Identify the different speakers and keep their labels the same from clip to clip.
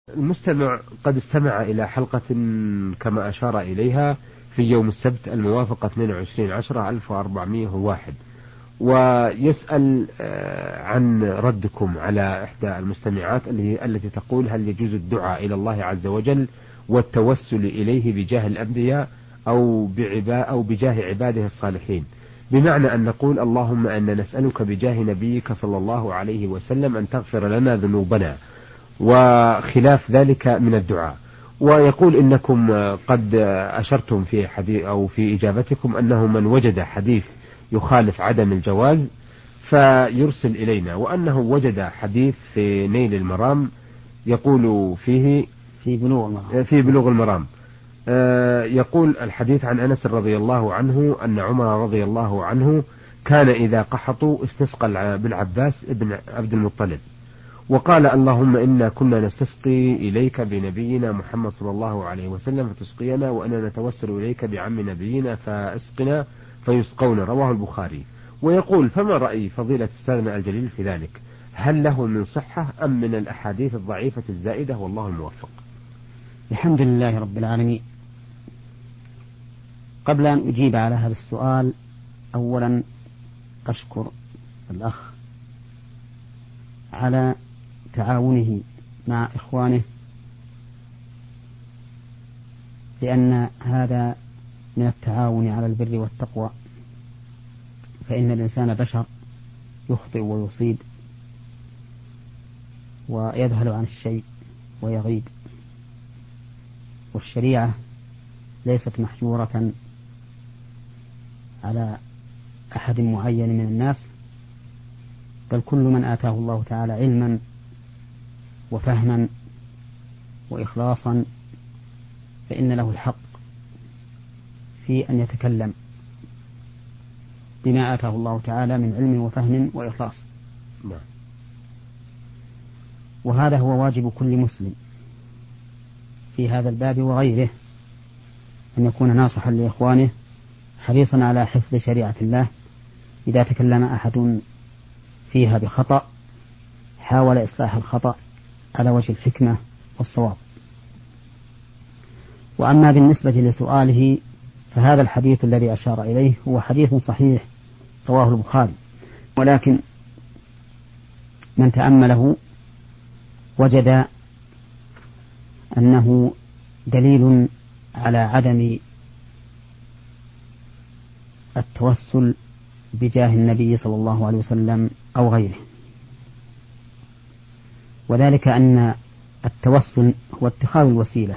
Speaker 1: المستمع قد استمع إلى حلقة كما أشار إليها في يوم السبت الموافق 22/10/1401، ويسأل عن ردكم على إحدى المستمعات التي تقول: هل يجوز الدعاء إلى الله عز وجل والتوسل إليه بجاه الأنبياء أو بجاه عباده الصالحين، بمعنى أن نقول: اللهم أن نسألك بجاه نبيك صلى الله عليه وسلم أن تغفر لنا ذنوبنا، وخلاف ذلك من الدعاء. ويقول: إنكم قد أشرتم في حديث أو في إجابتكم أنه من وجد حديث يخالف عدم الجواز فيرسل إلينا، وأنه وجد حديث في نيل المرام يقول فيه في بلوغ المرام يقول الحديث عن أنس رضي الله عنه أن عمر رضي الله عنه كان إذا قحطوا استسقى بالعباس ابن عبد المطلب وقال: اللهم إنا كنا نستسقي إليك بنبينا محمد صلى الله عليه وسلم فتسقينا، وأنا نتوسل إليك بعم نبينا فاسقنا فيسقون. رواه البخاري. ويقول: فما رأي فضيلة السادة الجليل في ذلك؟ هل له من صحة أم من الأحاديث الضعيفة الزائدة؟ والله الموفق.
Speaker 2: الحمد لله رب العالمين. قبل أن أجيب على هذا السؤال، أولا أشكر الأخ على تعاونه مع إخوانه، لأن هذا من التعاون على البر والتقوى، فإن الإنسان بشر يخطئ ويصيب ويذهل عن الشيء ويغيب، والشريعة ليست محجورة على أحد معين من الناس، بل كل من آتاه الله تعالى علما وفهما وإخلاصا فإن له الحق في أن يتكلم بما آتاه الله تعالى من علم وفهم وإخلاص. وهذا هو واجب كل مسلم في هذا الباب وغيره، أن يكون ناصحا لإخوانه حريصا على حفظ شريعة الله. إذا تكلم أحد فيها بخطأ حاول إصلاح الخطأ على وجه الحكمة والصواب. وأما بالنسبة لسؤاله، فهذا الحديث الذي أشار إليه هو حديث صحيح رواه البخاري، ولكن من تأمله وجد أنه دليل على عدم التوسل بجاه النبي صلى الله عليه وسلم أو غيره، وذلك أن التوسل هو اتخاذ الوسيلة،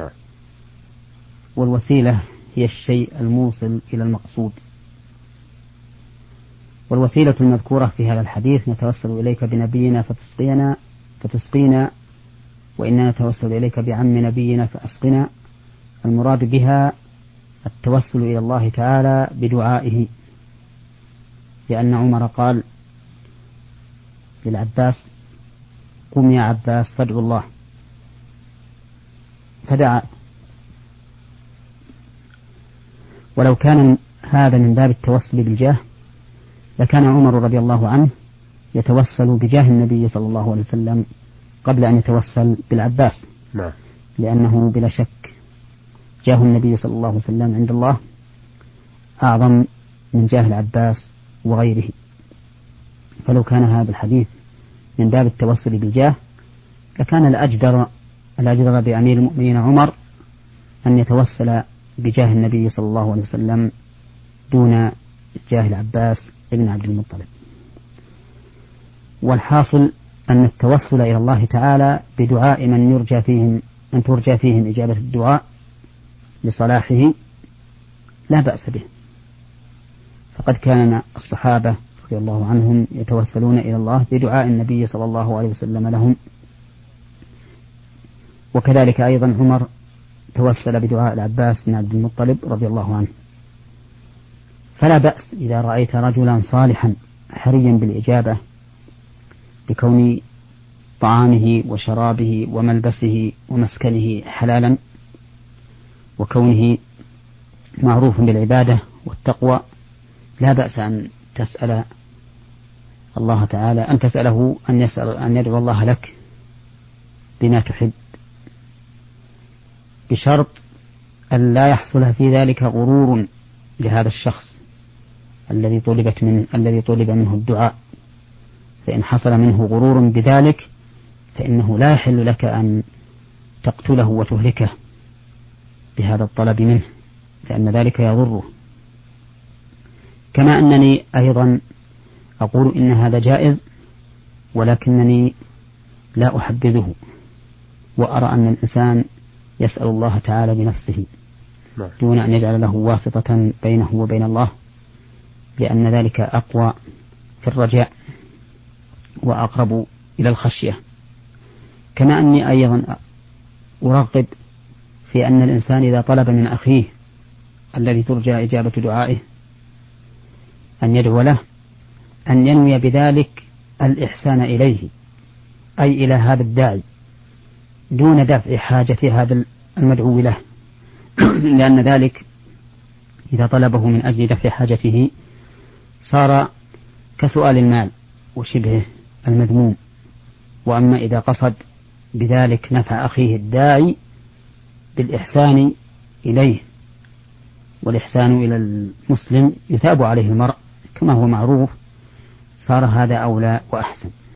Speaker 2: والوسيلة هي الشيء الموصل إلى المقصود. والوسيلة المذكورة في هذا الحديث: نتوسل إليك بنبينا فتسقينا، وإننا نتوسل إليك بعم نبينا فأسقنا، المراد بها التوسل إلى الله تعالى بدعائه، لأن عمر قال للعباس: قم يا عباس فادعو الله، فدعا. ولو كان هذا من باب التوسل بالجاه لكان عمر رضي الله عنه يتوسل بجاه النبي صلى الله عليه وسلم قبل أن يتوسل بالعباس، لأنه بلا شك جاه النبي صلى الله عليه وسلم عند الله أعظم من جاه العباس وغيره. فلو كان هذا الحديث من باب التوسل بالجاه لكان الأجدر بأمير المؤمنين عمر أن يتوسل بجاه النبي صلى الله عليه وسلم دون جاه العباس ابن عبد المطلب. والحاصل أن التوسل إلى الله تعالى بدعاء من ترجى فيهم إجابة الدعاء لصلاحه لا بأس به، فقد كان الصحابة رضي الله عنهم يتوسلون إلى الله بدعاء النبي صلى الله عليه وسلم لهم، وكذلك أيضا عمر توسل بدعاء العباس بن عبد المطلب رضي الله عنه. فلا بأس إذا رأيت رجلا صالحا حريا بالإجابة بكون طعامه وشرابه وملبسه ومسكنه حلالا، وكونه معروف بالعبادة والتقوى، لا بأس أن تسأل الله تعالى، أن تسأله أن يدعو الله لك بما تحب بشرط أن لا يحصل في ذلك غرور لهذا الشخص الذي طلب منه الدعاء. فإن حصل منه غرور بذلك فإنه لا يحل لك أن تقتله وتهلكه بهذا الطلب منه، لأن ذلك يضره. كما أنني أيضا أقول إن هذا جائز، ولكنني لا أحبذه، وأرى أن الإنسان يسأل الله تعالى بنفسه دون أن يجعل له واسطة بينه وبين الله، لأن ذلك أقوى في الرجاء وأقرب إلى الخشية. كما أني أيضا أرغب في أن الإنسان إذا طلب من أخيه الذي ترجى إجابة دعائه أن يدعو له أن ينوي بذلك الإحسان إليه، أي إلى هذا الداعي، دون دفع حاجة هذا المدعو له، لأن ذلك إذا طلبه من أجل دفع حاجته صار كسؤال المال وشبهه المذموم. وأما إذا قصد بذلك نفع أخيه الداعي بالإحسان إليه، والإحسان إلى المسلم يثاب عليه المرء كما هو معروف، صار هذا أولى وأحسن.